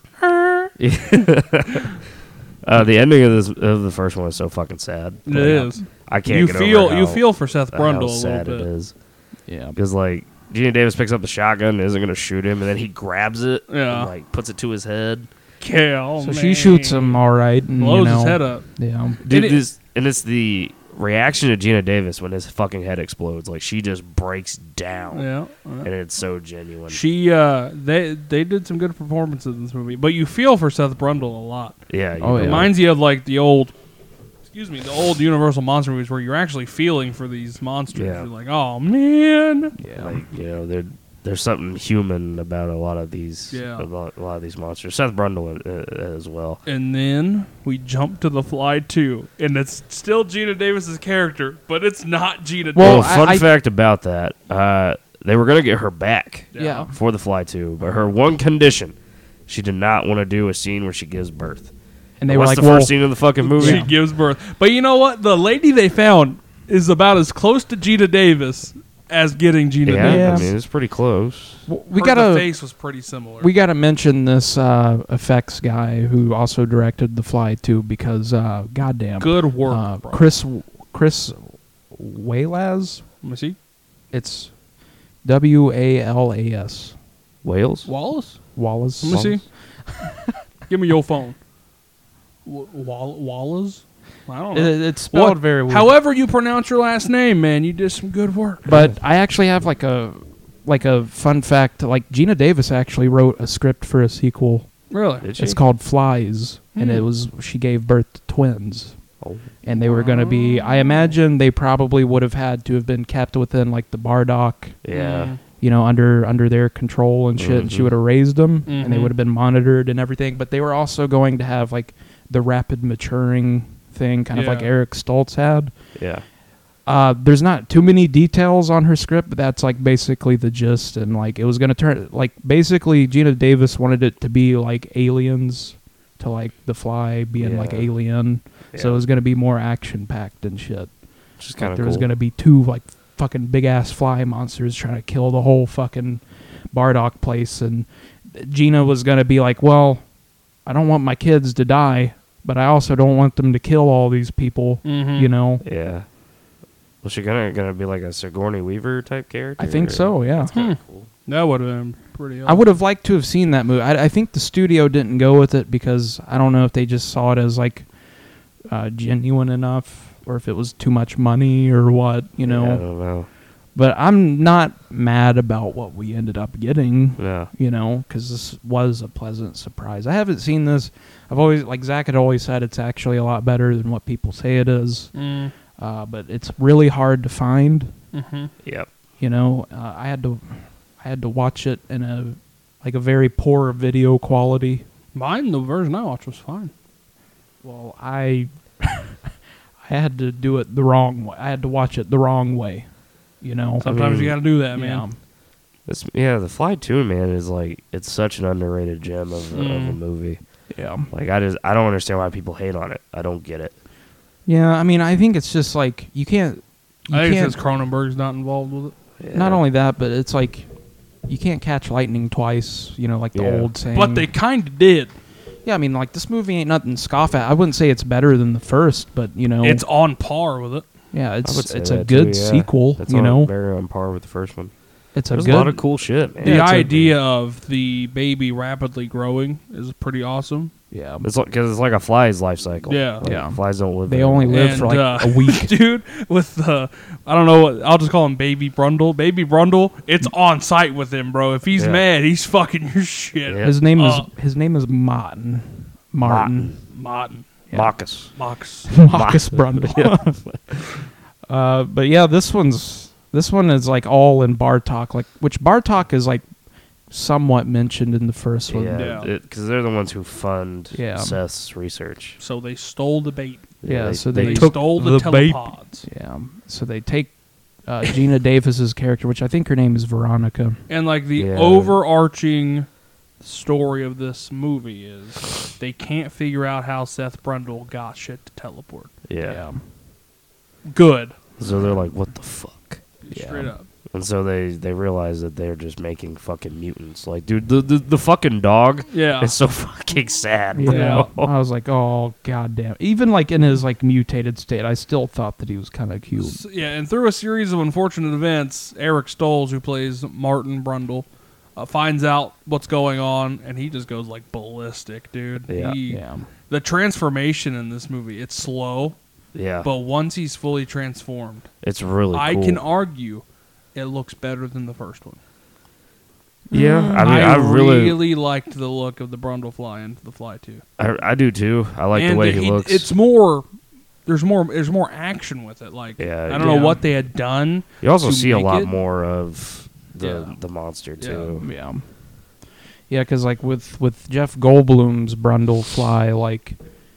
uh, the ending of this of the first one is so fucking sad. It is. I can't. You get feel over you how- feel for Seth how Brundle a sad little it bit. is. Yeah. Because like Gina Davis picks up the shotgun, and isn't gonna shoot him, and then he grabs it, Yeah. and like puts it to his head. Kill So me. she shoots him all right. And, blows you know, his head up. Yeah. Dude, it- this and it's the reaction of Gina Davis when his fucking head explodes. Like she just breaks down, Yeah. and it's so genuine. She uh they they did some good performances in this movie, but you feel for Seth Brundle a lot. yeah, you Oh, know, yeah. Reminds you of like the old excuse me, the old Universal monster movies where you're actually feeling for these monsters. Yeah. You're like, "Oh man." Yeah. like you know, there there's something human about a lot of these, Yeah. a, lot, a lot of these monsters. Seth Brundle uh, as well. And then we jump to The Fly two, and it's still Gina Davis's character, but it's not Gina Well, Well, Davis. fun I- I- fact about that: uh, they were gonna get her back Yeah. for the Fly two, but her one condition, she did not want to do a scene where she gives birth. And they What's were like, the well, first scene of the fucking movie? She gives birth. But you know what? The lady they found is about as close to Gina Davis as getting Gina Yeah, Davis. I mean it's pretty close. w- we Her- gotta the face was pretty similar. we gotta mention this uh, effects guy who also directed The Fly too, because uh, goddamn, Good work, uh, bro. Chris Chris Walas. Let me see. It's W A L A S. Wales. Wallace? Wallace. Let me see. Give me your phone. W- Wall- Wallace? I don't know. It, it's spelled What- very weird. However you pronounce your last name, man, you did some good work. But I actually have like a like a fun fact. Like Gina Davis actually wrote a script for a sequel. Really? Did she? It's called Flies, and Hmm. it was she gave birth to twins, Oh. and they were going to be. I imagine they probably would have had to have been kept within like the Bardock, Yeah. Mm. you know, under under their control and shit. And she Mhm. would have raised them, and they Mhm. would have been monitored and everything. But they were also going to have like the rapid maturing thing, kind of like Yeah. Eric Stoltz had. Yeah. Uh, there's not too many details on her script, but that's like basically the gist. And like it was gonna turn like basically Gina Davis wanted it to be like Aliens, to like The Fly being like Yeah. Alien. So it Yeah. was gonna be more action packed and shit. Which is Like, kind of there cool. was gonna be two like fucking big ass fly monsters trying to kill the whole fucking Bardock place, and Gina was gonna be like, well, I don't want my kids to die, but I also don't want them to kill all these people. Mhm. You know. Yeah. Was she gonna gonna be like a Sigourney Weaver type character? I think or- so. Yeah. That's kinda cool. That would have been pretty I would have liked to have seen that movie. I, I think the studio didn't go with it because I don't know if they just saw it as like uh, genuine enough, or if it was too much money or what, you know. Yeah, I don't know. But I'm not mad about what we ended up getting, Yeah. you know, because this was a pleasant surprise. I haven't seen this. I've always, like Zach had always said, it's actually a lot better than what people say it is. Mm. Uh, but it's really hard to find. Mm-hmm. Yep. You know, uh, I had to, I had to watch it in a, like a very poor video quality. Mine, the version I watched was fine. Well, I, I had to do it the wrong way. I had to watch it the wrong way. You know, Sometimes mean, you got to do that, yeah. man. This, yeah, the Fly Two man is like it's such an underrated gem of, a- of a Mm. movie. Yeah. Like I just I don't understand why people hate on it. I don't get it. Yeah, I mean, I think it's just like you can't. You I think can't it's because Cronenberg's not involved with it. not Yeah. only that, but it's like you can't catch lightning twice. You know, like the Yeah. old saying. But they kind of did. Yeah, I mean, like this movie ain't nothing to scoff at. I wouldn't say it's better than the first, but you know, It's on par with it. yeah, I would it's say it's a that good too, yeah. sequel. That's you on, know, very on par with the first one. it's a There's good. a lot of cool shit, man. The Yeah, it's a- idea of the baby rapidly growing is pretty awesome. yeah, It's like because it's like a fly's life cycle. Yeah. Like, Yeah. Flies don't live. they very only long. live for like uh, a week. dude. With the, I don't know what I'll just call him, Baby Brundle. Baby Brundle, it's on site with him, bro. If he's Yeah. mad, he's fucking your shit. Yeah. His name Uh, is his name is Martin. Martin. Martin, Yeah. Marcus. Mox. Marcus Brundle. uh, but yeah, this one's this one is like all in Bartok, like which Bartok is like somewhat mentioned in the first one. Yeah, Yeah. because they're the ones who fund Yeah. Seth's research. So they stole the baby. Yeah, they, so They, they, took stole the, the baby. telepods. yeah. So they take uh, Gina Davis's character, which I think her name is Veronica. And like the Yeah. overarching story of this movie is they can't figure out how Seth Brundle got shit to teleport. Yeah. Good. So they're like, what the fuck? Yeah. Straight up. And so they, they realize that they're just making fucking mutants. Like, dude, the the, the fucking dog Yeah. is so fucking sad, bro. Yeah, I was like, oh goddamn. Even like in his like mutated state, I still thought that he was kind of cute. S- Yeah, and through a series of unfortunate events, Eric Stoltz, who plays Martin Brundle, uh, finds out what's going on, and he just goes like ballistic, dude. Yeah. He- Yeah, The transformation in this movie, it's slow, Yeah, but once he's fully transformed, it's really I cool. can argue it looks better than the first one. yeah, I mean, I, I, really, really liked the look of the Brundle Fly and the Fly too. I, I do too. I like the And way the- he looks. It's more. There's more. There's more action with it. Like Yeah, I don't yeah. know what they had done. you also to see a make lot it. more of the Yeah. the monster Yeah. too. yeah, yeah. Because like with with Jeff Goldblum's Brundle Fly, like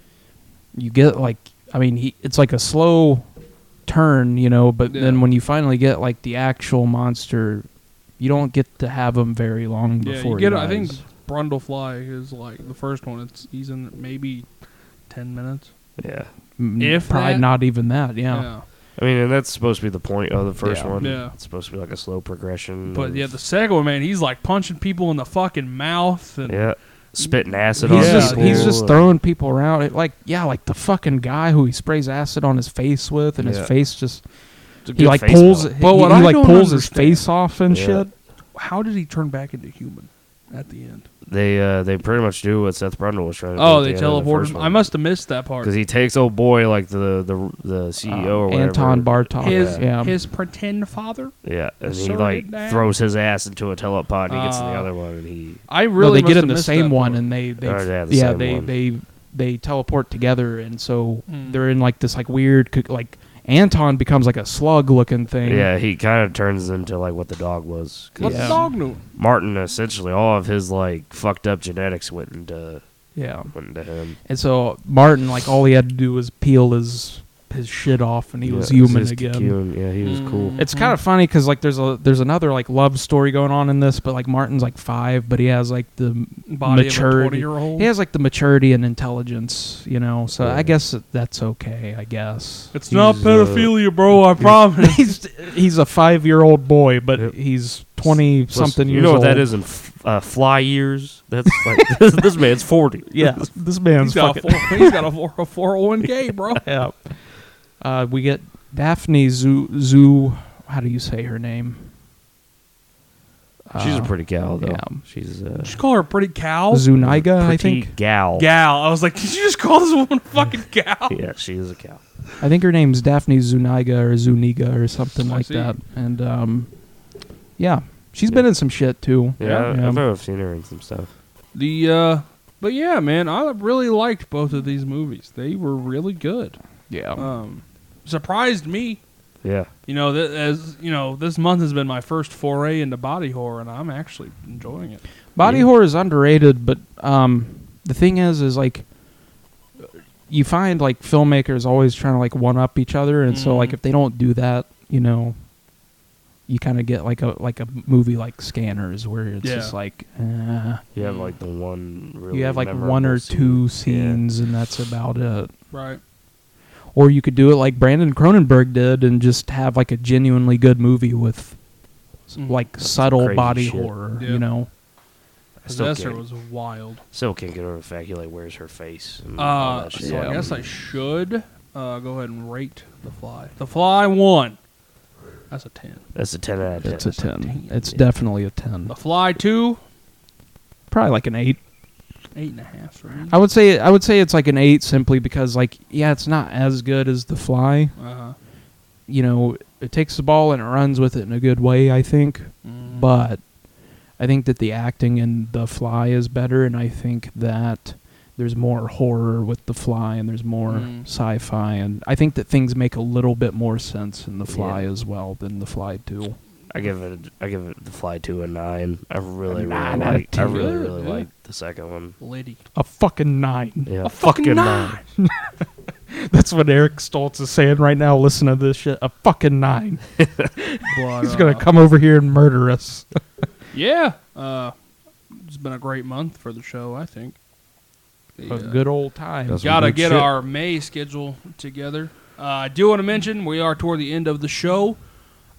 you get like, I mean, he it's like a slow turn, you know. But Yeah. then when you finally get like the actual monster, you don't get to have him very long Yeah, before you get. he I think dies. Brundle Fly is like the first one. It's he's in maybe ten minutes. Yeah, Mm, if probably that- not even that. Yeah. yeah. I mean, and that's supposed to be the point of the first Yeah. one. Yeah. It's supposed to be like a slow progression. But of- yeah, the second one, man, he's like punching people in the fucking mouth. And yeah, spitting acid He's on Yeah, just people. he's just and- throwing people around. It, like yeah, like the fucking guy who he sprays acid on his face with, and Yeah. his face just It's a he good like face pulls melt. he, But what he I like don't pulls his understand- face off and Yeah. shit. how did he turn back into human at the end? They uh, they pretty much do what Seth Brundle was trying to do. Oh, at they the end of the teleported first him. one. I must have missed that part. Because he takes old boy like the the the C E O Uh, or whatever. Anton Bartok. His yeah. his pretend father. Yeah, and he surrogate like dad? throws his ass into a telepod and he gets in the Uh, other one and he. I No, really they must get have in the missed same that one, part. and they they Oh, yeah, the yeah same they one. they they teleport together, and so Mm. they're in like this like weird co- like Anton becomes like a slug looking thing. Yeah, he kind of turns into like what the dog was. 'Cause What Yeah. the dog knew? Martin essentially all of his like fucked up genetics went into yeah. went into him. And so Martin, like all he had to do was peel his his shit off, and he Yeah, was it was human his again. cocoon. Yeah, he was cool. Mm. It's kind of funny because like there's a there's another like love story going on in this, but like Martin's like five, but he has like the Body maturity. of a twenty-year-old. He has like the maturity and intelligence, you know. So Yeah. I guess that- that's okay. I guess It's not He's, uh, pedophilia, bro. I promise. he's he's a five year old boy, but Yep. he's twenty something you years know old. what that is in f- uh, fly years? That's like this, this man's forty. Yeah, this man's he's got, a fucking. four, he's got a four a four oh one k, bro. Yeah. Uh, we get Daphne Zoo Zoo. How do you say her name? She's a Uh, pretty gal though. yeah. She's uh, Just call her a pretty cow. Zuniga, I pretty think. gal. Gal. I was like, did you just call this woman a fucking gal? Yeah, she is a cow. I think her name's Daphne Zuniga or Zuniga or something I like see. that. And um, yeah, she's been in some shit too. Yeah, Yeah. I've, I've seen her in some stuff. The uh, but yeah, man, I really liked both of these movies. They were really good. Yeah. Um, surprised me. Yeah, You know, th- as you know, this month has been my first foray into body horror, and I'm actually enjoying it. Body Yeah. horror is underrated, but um, the thing is, is like you find like filmmakers always trying to like one up each other, and so like Mhm. if they don't do that, you know, you kind of get like a like a movie like Scanners, where it's Yeah. just like uh, you have like the one. Really you have like one memorable or scene. two Yeah. scenes, and that's about it. Right. Or you could do it like Brandon Cronenberg did, and just have like a genuinely good movie with s- Mhm. like subtle crazy body shit. horror, Yeah. you know. I still Possessor can't, was wild. still can't get over the fact he like wears her face. And all Uh, that so shit. I Yeah. guess I should uh, go ahead and rate The Fly. The Fly one. That's a ten. That's a ten out of ten. It's a ten. It's Yeah. definitely a ten. The Fly two. Probably like an eight. Eight and a half for me. I would say I would say it's like an eight simply because like yeah, it's not as good as The Fly. Uh-huh. You know, it takes the ball and it runs with it in a good way, I think. Mm. But I think that the acting in The Fly is better, and I think that there's more horror with The Fly, and there's more Mm. sci-fi, and I think that things make a little bit more sense in The Fly Yeah. as well than The Fly two. I give it. I give it the Fly two a nine. I really, really nine out of like. I ten. really, Good, really yeah. like the second one. Liddy. A fucking nine. Yeah, A fucking nine. That's what Eric Stoltz is saying right now. Listen to this shit. A fucking nine. But, He's gonna uh, come over here and murder us. Yeah. Uh, it's been a great month for the show, I think. The, A uh, good old time. That's Gotta good get shit. our May schedule together. Uh, I do want to mention we are toward the end of the show.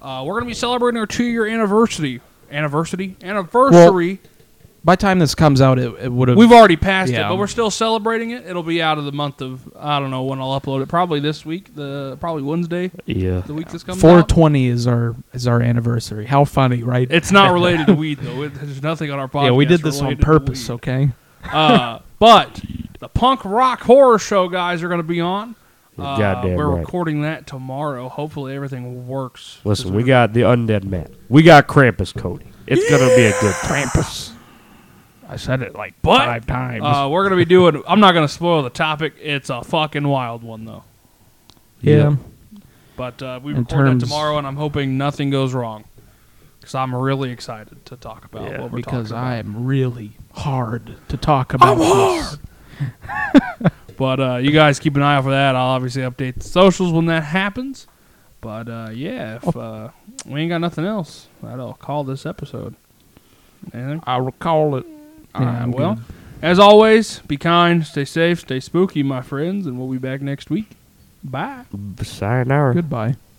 Uh, we're going to be celebrating our two-year anniversary. Anniversary? Anniversary. By the time this comes out, it, it would have. We've already passed Yeah. it, but we're still celebrating it. It'll be out of the month of, I don't know when I'll upload it. Probably this week, the probably Wednesday, Yeah. the week this comes four out. twenty is our is our anniversary. How funny, right? It's not related to weed, though. It, there's nothing on our podcast yeah, we did this on related to purpose. weed. Okay. Uh, but the Punk Rock Horror Show guys are going to be on. Uh, Goddamn we're right. recording that tomorrow. Hopefully everything works. Listen, we got the Undead Man. We got Krampus Cody. It's going to be a good time. Krampus. I said it like But, five times. Uh, we're going to be doing, I'm not going to spoil the topic. It's a fucking wild one, though. yeah. But uh, we In record terms- that tomorrow, and I'm hoping nothing goes wrong. Because I'm really excited to talk about Yeah, what we're Because talking about. I am really hard to talk about. this. But uh, you guys keep an eye out for that. I'll obviously update the socials when that happens. But uh, yeah, if uh, we ain't got nothing else, that'll call this episode. Anything? I recall it. All right, I'm well, good. as always, be kind, stay safe, stay spooky, my friends, and we'll be back next week. Bye. Sayonara. Goodbye.